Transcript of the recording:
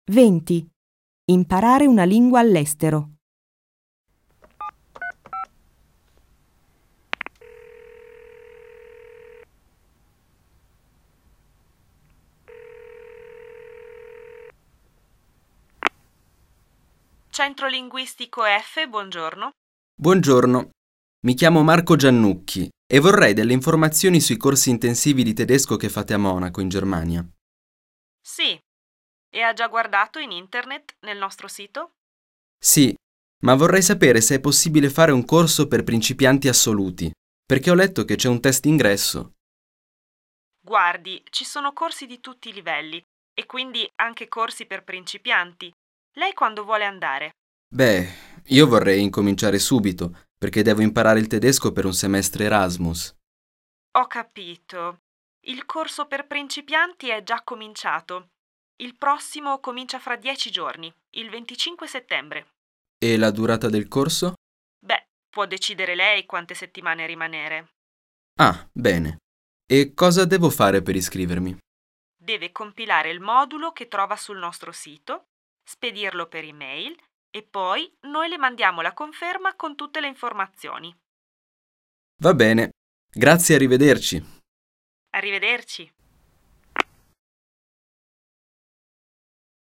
20. Imparare una lingua all'estero. Centro Linguistico F, buongiorno. Buongiorno, mi chiamo Marco Giannucchi e vorrei delle informazioni sui corsi intensivi di tedesco che fate a Monaco, in Germania. Sì, e ha già guardato in internet nel nostro sito? Sì, ma vorrei sapere se è possibile fare un corso per principianti assoluti, perché ho letto che c'è un test ingresso. Guardi, ci sono corsi di tutti i livelli e quindi anche corsi per principianti. Lei quando vuole andare? Beh, io vorrei incominciare subito, perché devo imparare il tedesco per un semestre Erasmus. Ho capito. Il corso per principianti è già cominciato. Il prossimo comincia fra 10 giorni, il 25 settembre. E la durata del corso? Beh, può decidere lei quante settimane rimanere. Ah, bene. E cosa devo fare per iscrivermi? Deve compilare il modulo che trova sul nostro sito, spedirlo per email e poi noi le mandiamo la conferma con tutte le informazioni. Va bene. Grazie, arrivederci. Arrivederci.